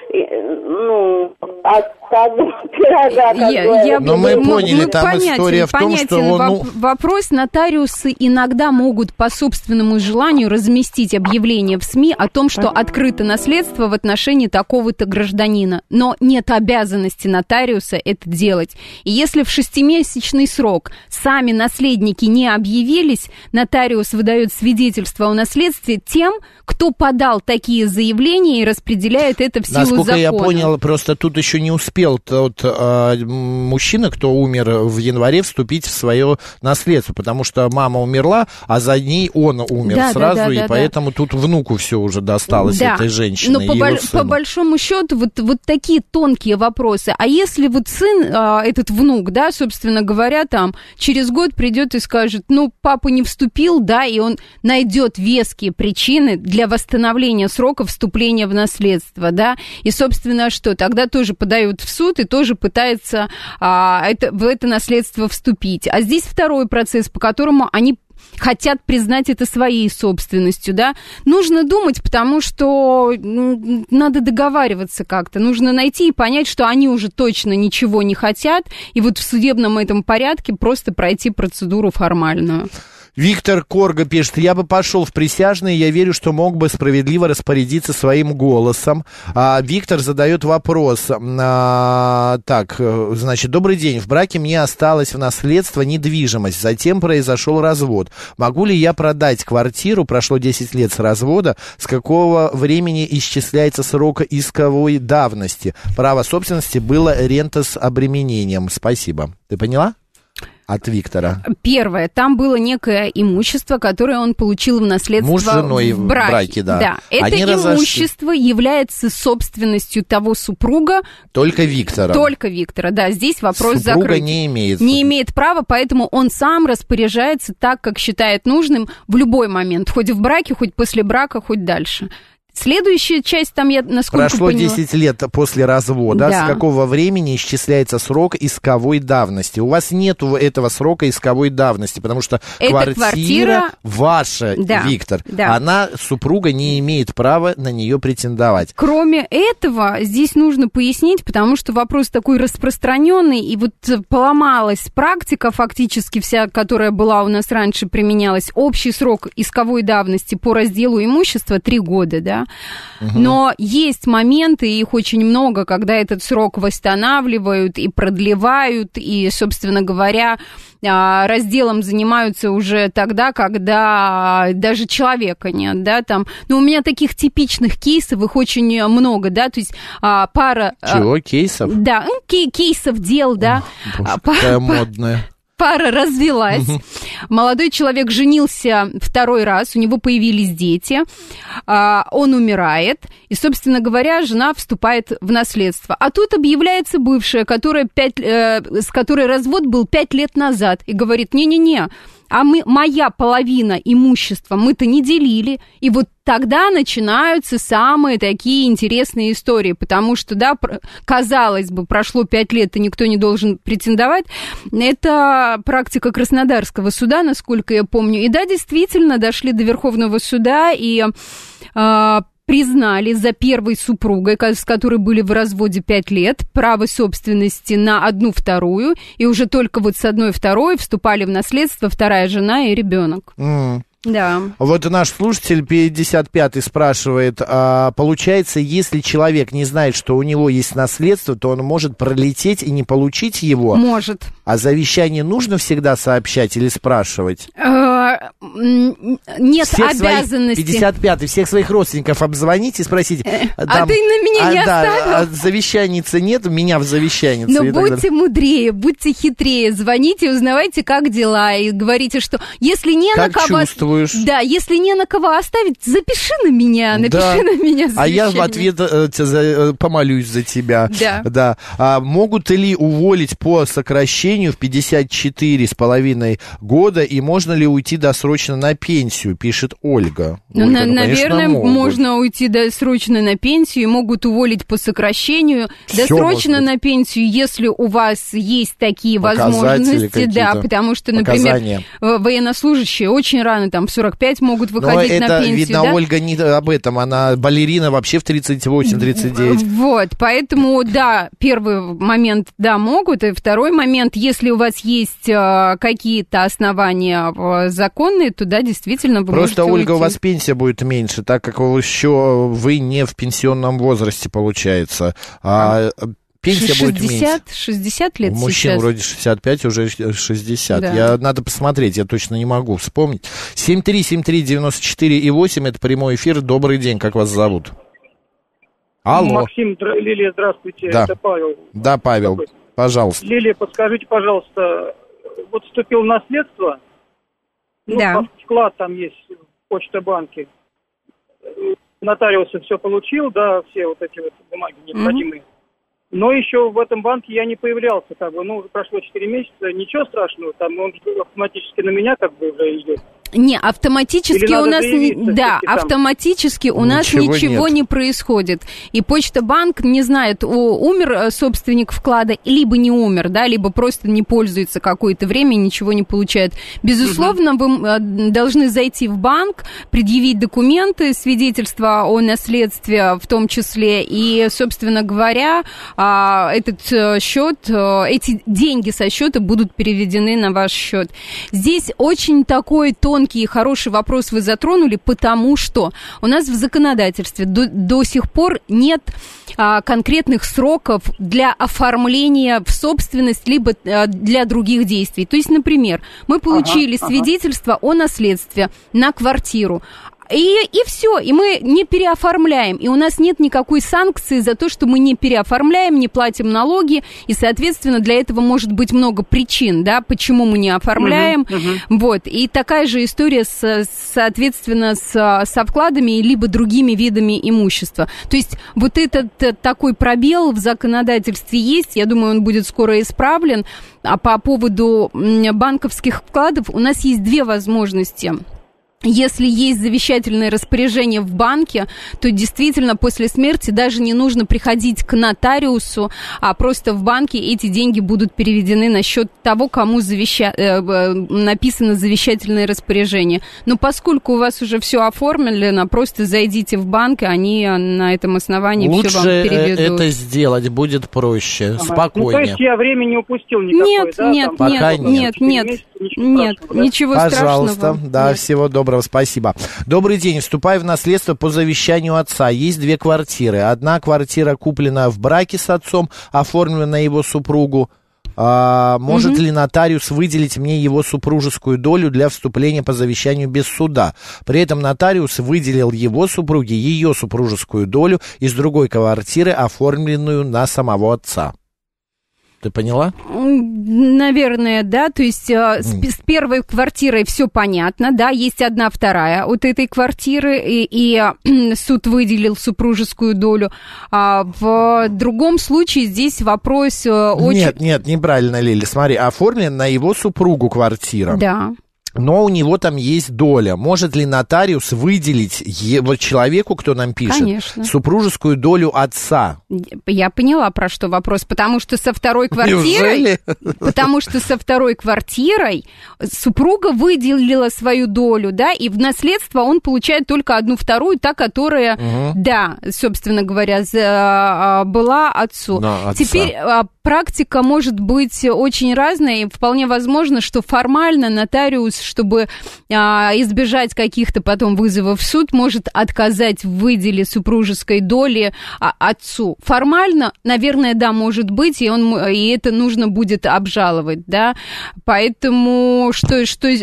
пирога? Но мы поняли, там история в том, что он... Вопрос: нотариусы иногда могут по собственному желанию разместить объявление в СМИ о том, что открыто наследство в отношении такого-то гражданина, но нет обязанности нотариуса это делать. И если в 6-месячный срок сами наследники не объявились, нотариус выдает свидетельство о наследстве тем, кто подал такие заявления и распределяет это в силу закона. Насколько я понял, просто тут еще не успел тот мужчина, кто умер в январе, вступить в свое наследство, потому что мама умерла, а за ней он умер сразу, и поэтому тут внуку все уже досталось, этой женщине. Но по большому счету вот такие тонкие вопросы. А если вот сын, этот внук, да, собственно говоря, через год придет и скажет, папа не вступил, да, и он найдет веские причины для восстановления срока вступления в наследство, да, и, собственно, что, тогда тоже подают в в суд и тоже пытается в это наследство вступить. А здесь второй процесс, по которому они хотят признать это своей собственностью, да. Нужно думать, потому что надо договариваться как-то. Нужно найти и понять, что они уже точно ничего не хотят, и вот в судебном этом порядке просто пройти процедуру формальную. Виктор Корга пишет: я бы пошел в присяжные, я верю, что мог бы справедливо распорядиться своим голосом. Виктор задает вопрос. Так, значит, добрый день. В браке мне осталась в наследство недвижимость, затем произошел развод. Могу ли я продать квартиру? Прошло 10 лет с развода. С какого времени исчисляется срок исковой давности? Право собственности было рента с обременением. Спасибо. Ты поняла? От Виктора. Первое, там было некое имущество, которое он получил в наследство. Муж с женой в браке, да. Да. Это имущество является собственностью того супруга. Только Виктора. Только Виктора, да. Здесь вопрос закрыт. Супруга не имеет. Не имеет права, поэтому он сам распоряжается так, как считает нужным в любой момент. Хоть в браке, хоть после брака, хоть дальше. Следующая часть, там я насколько Прошло поняла... 10 лет после развода. Да. С какого времени исчисляется срок исковой давности? У вас нету этого срока исковой давности, потому что квартира ваша, да, Виктор. Да. Она, супруга, не имеет права на нее претендовать. Кроме этого, здесь нужно пояснить, потому что вопрос такой распространенный, и вот поломалась практика фактически вся, которая была у нас раньше, применялась. Общий срок исковой давности по разделу имущества 3 года, да. Но есть моменты, их очень много, когда этот срок восстанавливают и продлевают, и, собственно говоря, разделом занимаются уже тогда, когда даже человека нет, да, там. Ну, у меня таких типичных кейсов, их очень много, да, то есть пара... Чего, кейсов? Да, кейсов дел, да. Боже, какая модная. Пара развелась, молодой человек женился 2-й раз, у него появились дети, он умирает, и, собственно говоря, жена вступает в наследство. А тут объявляется бывшая, с которой развод был 5 лет назад, и говорит: не-не-не, моя половина имущества мы-то не делили, и вот тогда начинаются самые такие интересные истории, потому что, да, казалось бы, прошло 5 лет, и никто не должен претендовать. Это практика Краснодарского суда, насколько я помню. И да, действительно, дошли до Верховного суда и признали за первой супругой, с которой были в разводе 5 лет, право собственности на 1/2, и уже только вот с 1/2 вступали в наследство 2-я жена и ребенок. Да. Вот наш слушатель 55-й спрашивает, получается, если человек не знает, что у него есть наследство, то он может пролететь и не получить его? Может. А завещание нужно всегда сообщать или спрашивать? Нет обязанности. 55-й, всех своих родственников обзвоните и спросите. А ты на меня не оставил? Завещаницы нет, меня в завещанице. Но будьте мудрее, будьте хитрее, звоните, узнавайте, как дела, и говорите, что если не на кого... Да, если не на кого оставить, запиши на меня, напиши на меня завещание. А я в ответ помолюсь за тебя. Да. Могут ли уволить по сокращению в 54,5 года, и можно ли уйти досрочно на пенсию, пишет Ольга. Ну, наверное, можно уйти досрочно на пенсию, и могут уволить по сокращению. Досрочно на пенсию, если у вас есть такие возможности, да, потому что, например, военнослужащие очень рано, там, в 45 могут выходить на пенсию. Но это, видно, да? Ольга не об этом, она балерина вообще в 38-39. Вот, поэтому, да, первый момент, да, могут, и второй момент, если у вас есть какие-то основания законные, то, да, действительно, вы просто, можете Ольга, уйти. У вас пенсия будет меньше, так как еще вы не в пенсионном возрасте, получается. Пенсия будет меньше. 60 лет у мужчин сейчас. Вроде 65, уже 60. Да. Надо посмотреть, я точно не могу вспомнить. 7373948, это прямой эфир. Добрый день, как вас зовут? Алло. Максим, Лилия, здравствуйте, да. Это Павел. Да, Павел, пожалуйста. Лилия, подскажите, пожалуйста, вот вступил в наследство, да. Вклад там есть в Почта-банке, нотариусы все получил, да, все вот эти вот бумаги необходимые. Но еще в этом банке я не появлялся, уже прошло 4 месяца, ничего страшного, там он автоматически на меня уже идет. Не, автоматически у нас, да, автоматически у нас ничего не происходит. И Почта-банк не знает, умер собственник вклада, либо не умер, да, либо просто не пользуется какое-то время и ничего не получает. Безусловно, вы должны зайти в банк, предъявить документы, свидетельства о наследстве в том числе, и, собственно говоря, этот счет, эти деньги со счета будут переведены на ваш счет. Здесь очень такой тонкий и хороший вопрос вы затронули, потому что у нас в законодательстве до сих пор нет конкретных сроков для оформления в собственность, либо для других действий. То есть, например, мы получили свидетельство о наследстве на квартиру, и все, и мы не переоформляем, и у нас нет никакой санкции за то, что мы не переоформляем, не платим налоги, и, соответственно, для этого может быть много причин, да, почему мы не оформляем, вот, и такая же история, соответственно, со вкладами, либо другими видами имущества. То есть вот этот такой пробел в законодательстве есть, я думаю, он будет скоро исправлен, а по поводу банковских вкладов у нас есть две возможности. Если есть завещательное распоряжение в банке, то действительно после смерти даже не нужно приходить к нотариусу, а просто в банке эти деньги будут переведены на счет того, кому написано завещательное распоряжение. Но поскольку у вас уже все оформлено, просто зайдите в банк, и они на этом основании все вам переведут. Лучше это сделать, будет проще, спокойнее. Ну, то есть я время не упустил никакое, Нет, ничего страшного. Пожалуйста, да, всего доброго, спасибо. Добрый день, вступаю в наследство по завещанию отца. Есть 2 квартиры. Одна квартира куплена в браке с отцом, оформлена на его супругу. Может ли нотариус выделить мне его супружескую долю для вступления по завещанию без суда? При этом нотариус выделил его супруге ее супружескую долю из другой квартиры, оформленную на самого отца. Ты поняла? Наверное, да. То есть с первой квартирой все понятно, да. Есть одна вторая от этой квартиры, и суд выделил супружескую долю. А в другом случае здесь вопрос очень... Нет, неправильно, Лили. Смотри, оформлена на его супругу квартира. Да. Но у него там есть доля. Может ли нотариус выделить человеку, кто нам пишет, конечно, супружескую долю отца? Я поняла, про что вопрос. Потому что со второй квартирой... Потому что со второй квартирой супруга выделила свою долю, да, и в наследство он получает только 1/2, та, которая, да, собственно говоря, была отцу. Теперь практика может быть очень разная, и вполне возможно, что формально нотариус, чтобы избежать каких-то потом вызовов в суд, может отказать в выделе супружеской доли отцу. Формально, наверное, да, может быть, и это нужно будет обжаловать, да. Поэтому что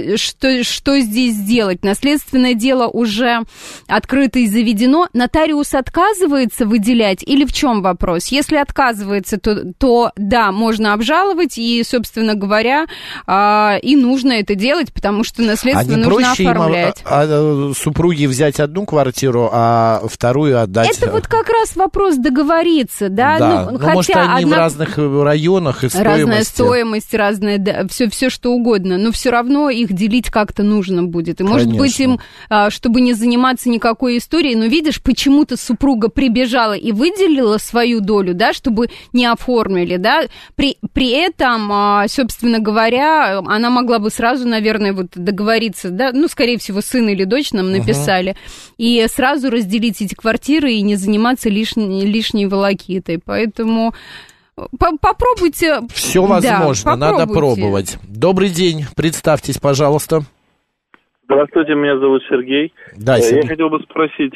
здесь делать? Наследственное дело уже открыто и заведено. Нотариус отказывается выделять или в чем вопрос? Если отказывается, то да, можно обжаловать, и, собственно говоря, и нужно это делать, потому что наследство нужно оформлять. Супруге взять одну квартиру, а вторую отдать? Это вот как раз вопрос договориться, да? Да, хотя может, они в разных районах и стоимости. Разная стоимость, разная, да, все что угодно, но все равно их делить как-то нужно будет. И, может быть, им, чтобы не заниматься никакой историей, но, видишь, почему-то супруга прибежала и выделила свою долю, да, чтобы не оформили, да? При этом, собственно говоря, она могла бы сразу, наверное, вот договориться, да, ну, скорее всего, сын или дочь нам написали, и сразу разделить эти квартиры и не заниматься лишней волокитой. Поэтому попробуйте. Все возможно, да, надо пробовать. Добрый день, представьтесь, пожалуйста. Здравствуйте, меня зовут Сергей. Да, Сергей. Я хотел бы спросить,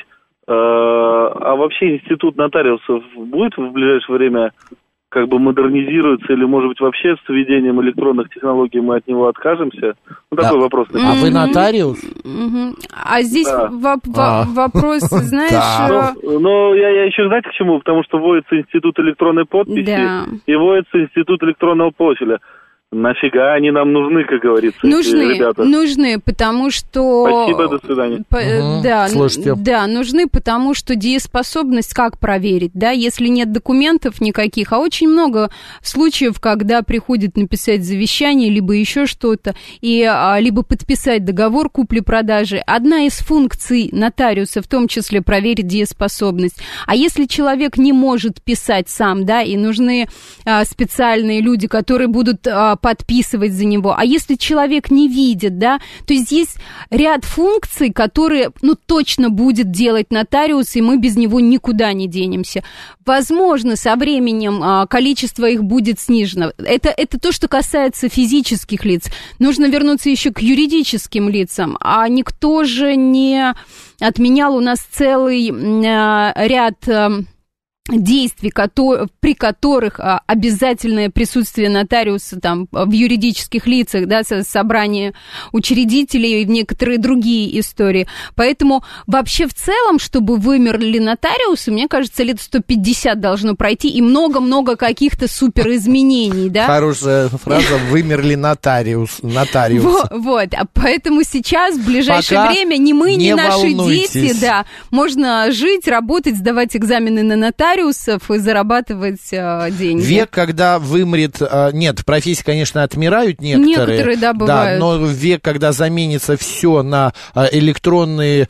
а вообще институт нотариусов будет в ближайшее время как бы модернизируется, или, может быть, вообще с введением электронных технологий мы от него откажемся? Ну, такой вопрос. А вы нотариус? А здесь вопрос, знаешь... Но я еще, знаете, к чему? Потому что вводится институт электронной подписи и вводится институт электронного профиля. Нафига они нам нужны, как говорится, ребята? Нужны, потому что... Спасибо, до свидания. Слушайте. Да, нужны, потому что дееспособность как проверить, да, если нет документов никаких, а очень много случаев, когда приходит написать завещание, либо еще что-то, и либо подписать договор купли-продажи. Одна из функций нотариуса, в том числе, проверить дееспособность. А если человек не может писать сам, да, и нужны специальные люди, которые будут подписывать за него. А если человек не видит, да, то есть ряд функций, которые, точно будет делать нотариус, и мы без него никуда не денемся. Возможно, со временем количество их будет снижено. Это то, что касается физических лиц. Нужно вернуться еще к юридическим лицам. А никто же не отменял у нас целый ряд... действий, при которых обязательное присутствие нотариуса там, в юридических лицах, да, собрание учредителей и некоторые другие истории. Поэтому вообще в целом, чтобы вымерли нотариусы, мне кажется, лет 150 должно пройти и много-много каких-то суперизменений, да? Хорошая фраза «вымерли нотариусы». Вот, поэтому сейчас, в ближайшее время, ни мы, ни наши дети, да, можно жить, работать, сдавать экзамены на нотариуса, и зарабатывать деньги. Век, когда вымрет... Нет, профессии, конечно, отмирают некоторые. Да, бывают. Да, но век, когда заменится все на электронные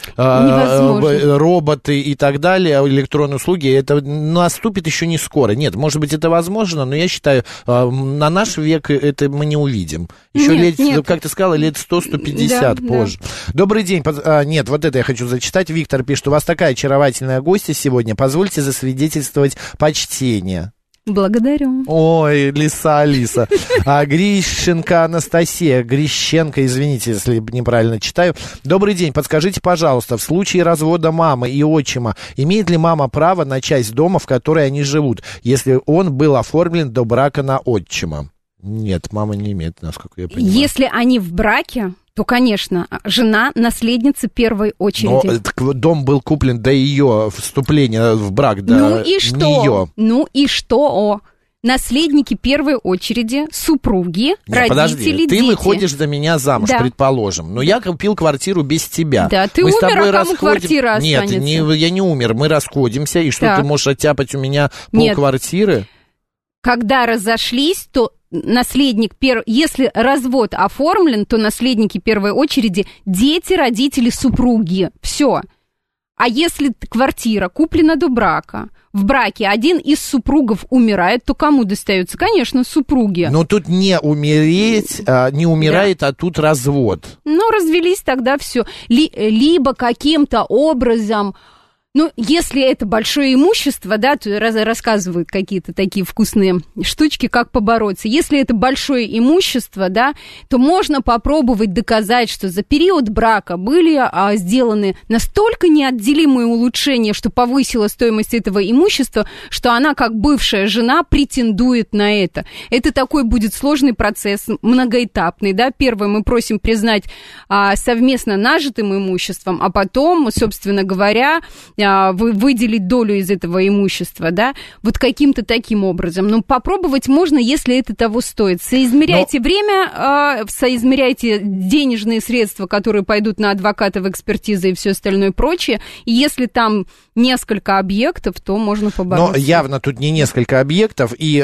роботы и так далее, электронные услуги, это наступит еще не скоро. Нет, может быть, это возможно, но я считаю, на наш век это мы не увидим. Еще как ты сказала, лет 100-150 позже. Да. Добрый день. Нет, вот это я хочу зачитать. Виктор пишет, у вас такая очаровательная гостья сегодня. Позвольте засвидетельствовать почтение. Благодарю. Ой, лиса Алиса. Грищенко Анастасия. Грищенко, извините, если неправильно читаю. Добрый день. Подскажите, пожалуйста, в случае развода мамы и отчима, имеет ли мама право на часть дома, в которой они живут, если он был оформлен до брака на отчима? Нет, мама не имеет, насколько я понимаю. Если они в браке, то, конечно, жена наследница первой очереди. Но дом был куплен до ее вступления в брак, до нее. Ну и что? Наследники первой очереди, супруги, родители, подожди, дети. Ты выходишь за меня замуж, да, предположим. Но я купил квартиру без тебя. Да, ты умер, а кому квартира останется? Нет, я не умер. Мы расходимся, и что, так, ты можешь оттяпать у меня полквартиры? Когда разошлись, то наследник если развод оформлен, то наследники первой очереди дети, родители, супруги. Все. А если квартира куплена до брака, в браке один из супругов умирает, то кому достается? Конечно, супруге. Но тут не умереть, не умирает, да, а тут развод. Ну, развелись, тогда все. Либо каким-то образом... Ну, если это большое имущество, да, то рассказывают какие-то такие вкусные штучки, как побороться. Если это большое имущество, да, то можно попробовать доказать, что за период брака были сделаны настолько неотделимые улучшения, что повысила стоимость этого имущества, что она, как бывшая жена, претендует на это. Это такой будет сложный процесс, многоэтапный, да. Первое, мы просим признать совместно нажитым имуществом, а потом, собственно говоря, выделить долю из этого имущества, да, вот каким-то таким образом. Но попробовать можно, если это того стоит. Соизмеряйте время, соизмеряйте денежные средства, которые пойдут на адвоката в экспертизы и все остальное прочее. И если там несколько объектов, то можно побороться. Но явно тут не несколько объектов, и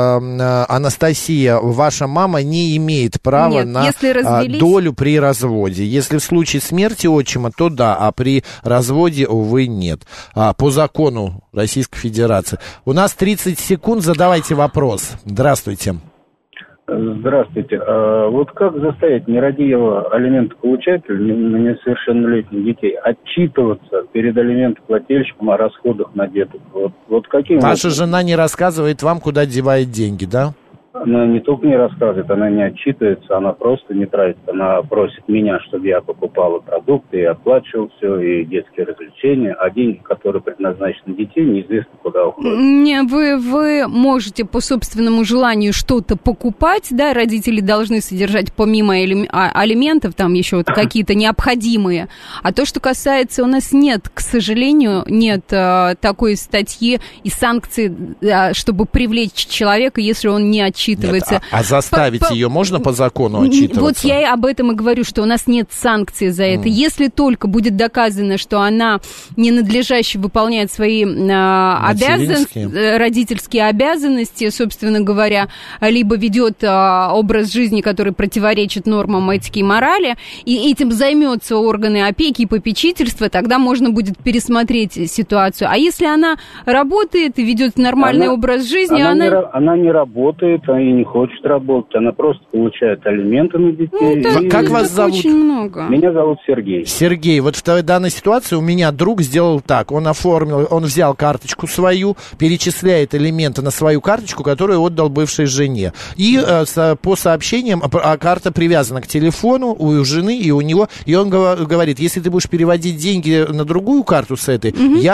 Анастасия, ваша мама не имеет права на долю при разводе. Если в случае смерти отчима, то да, а при разводе, увы, нет. По закону Российской Федерации. У нас 30 секунд, задавайте вопрос. Здравствуйте. Здравствуйте. Вот как заставить нерадивого алиментополучателя на несовершеннолетних детей отчитываться перед алиментоплательщиком о расходах на деток? Вот каким Ваша жена не рассказывает вам, куда девает деньги, да? Она не только не рассказывает, она не отчитывается, она просто не тратит. Она просит меня, чтобы я покупала продукты и оплачивал все, и детские развлечения, а деньги, которые предназначены детей, неизвестно куда уходят. Не, вы можете по собственному желанию что-то покупать, да, родители должны содержать помимо алиментов, там еще вот какие-то необходимые. А то, что касается, у нас нет, к сожалению, нет такой статьи и санкций, чтобы привлечь человека, если он не отчитывается отчитывается. Нет, а заставить ее можно по закону отчитываться? Вот я и об этом и говорю, что у нас нет санкций за это. Если только будет доказано, что она ненадлежаще выполняет свои родительские обязанности, собственно говоря, либо ведет образ жизни, который противоречит нормам этики и морали, и этим займется органы опеки и попечительства, тогда можно будет пересмотреть ситуацию. А если она работает и ведет нормальный образ жизни, она не работает, она и не хочет работать, она просто получает алименты на детей. Как вас зовут? Очень много. Меня зовут Сергей. Сергей, вот в данной ситуации у меня друг сделал так, он взял карточку свою, перечисляет элементы на свою карточку, которую отдал бывшей жене. И по сообщениям, карта привязана к телефону у жены и у него, и он говорит, если ты будешь переводить деньги на другую карту с этой,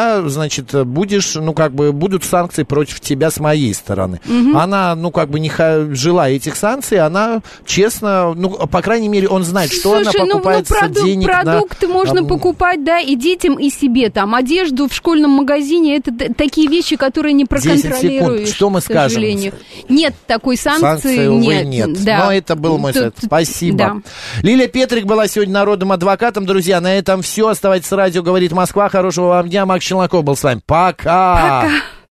будут санкции против тебя с моей стороны. Она, не желая этих санкций, она честно, по крайней мере, он знает, что она покупает денег продукты можно покупать, да, и детям, и себе, там, одежду в школьном магазине, это такие вещи, которые не проконтролируешь. 10 секунд. Что мы скажем? Нет такой санкции, нет. Да. Но это был мой совет. Спасибо. Да. Лилия Петрик была сегодня народным адвокатом. Друзья, на этом все. Оставайтесь с радио «Говорит Москва». Хорошего вам дня. Макс Челноков был с вами. Пока.